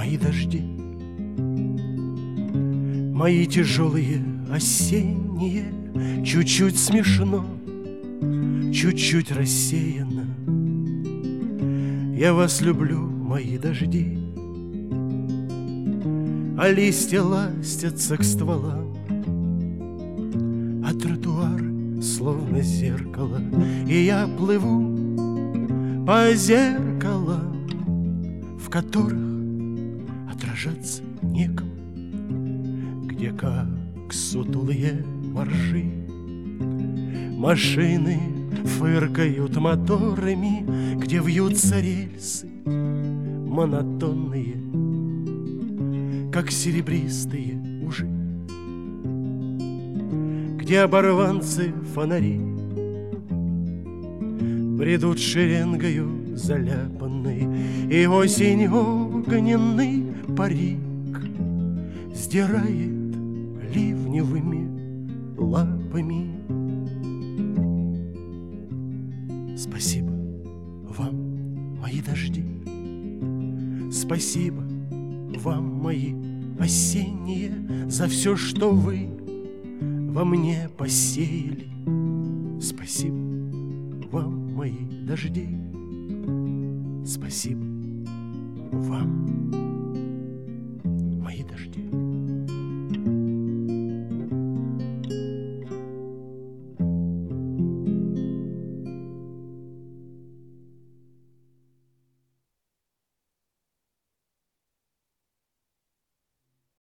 мои дожди, мои тяжелые осенние. Чуть-чуть смешно, чуть-чуть рассеяно. Я вас люблю, мои дожди, а листья ластятся к стволам, а тротуары словно зеркало, и я плыву по зеркалам, в которых отражаться некому, где как сутулые моржи машины фыркают моторами, где вьются рельсы монотонные, как серебристые ужи, где оборванцы фонари бредут шеренгою заляпанной, и осень огненный парик сдирает ливневыми лапами. Спасибо вам, мои дожди, спасибо вам, мои осенние, за все, что вы во мне посеяли. Спасибо вам, мои дожди, спасибо вам, мои дожди.